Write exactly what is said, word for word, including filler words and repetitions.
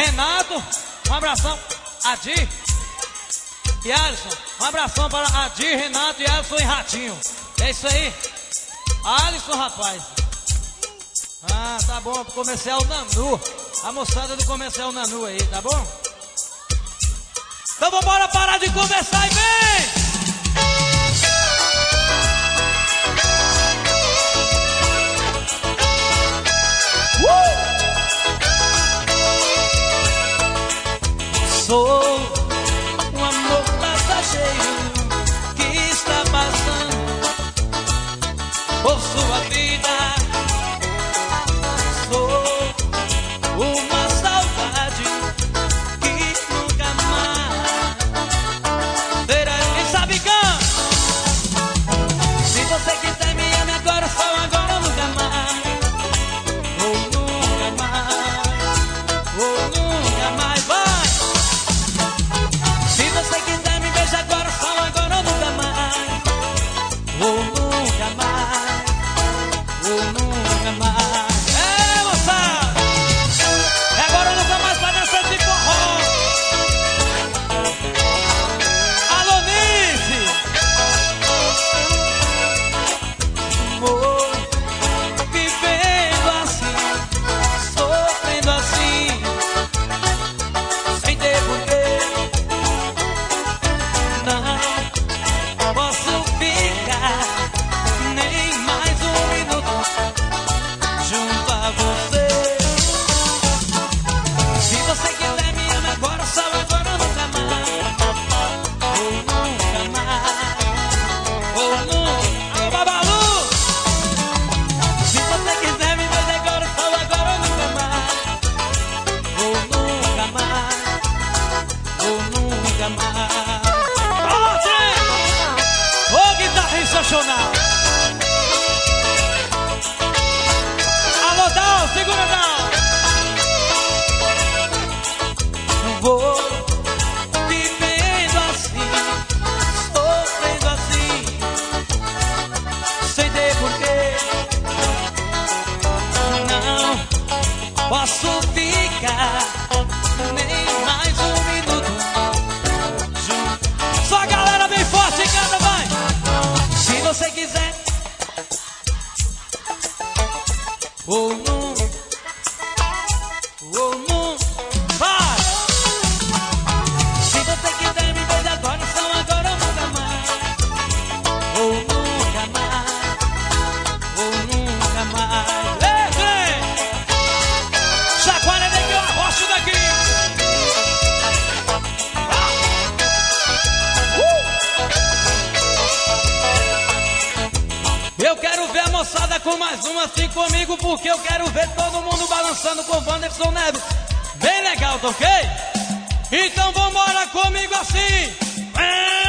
Renato, um abração. Adi e Alisson, um abração para Adi, Renato e Alisson e Ratinho. É isso aí. Alisson, rapaz. Ah, tá bom, comercial Nanu. A moçada do comercial Nanu aí, tá bom? Então vambora parar de conversar e vem! Sou um amor passageiro que está passando por sua vida. Sou uma saudade que nunca mais terá. Quem sabe canta? Se você quiser me ame agora, só agora, nunca mais. Ou nunca mais. Ou nunca mais. Vai! Se você quiser me beijar agora, só agora ou nunca mais. Ou nunca mais. Ou nunca mais. É, moçada! É agora ou nunca mais pra dançar de forró. Alô, Nice! Vou vivendo assim, sofrendo assim, sem ter porquê. Não posso ficar nem mais um minuto junto a você. Se você quiser me amar agora, só agora ou nunca mais. Ou nunca mais. Ou nunca. Ô, Babalu! Se você quiser me beijar agora, só agora ou nunca mais. Ou nunca mais. Ou nunca mais. Alô, Trem! Ô, guitarra sensacional! Alô, Dal, segura, Dal! Vou vivendo assim, sofrendo assim, sem ter porquê. Não posso ficar nem mais um minuto junto. Só a galera bem forte, canta, vai! Se você quiser. Ou não, ou não, vai! Se você quiser me beijar agora, só agora ou nunca mais. Ou nunca mais. Ou nunca mais. Ei, trem! Chacoalha daqui, eu arrocho daqui! Eu quero ver a moçada com mais uma assim comigo, porque eu quero ver todo mundo balançando com o Wanderson Neves. Bem legal, tá ok? Então vambora comigo assim.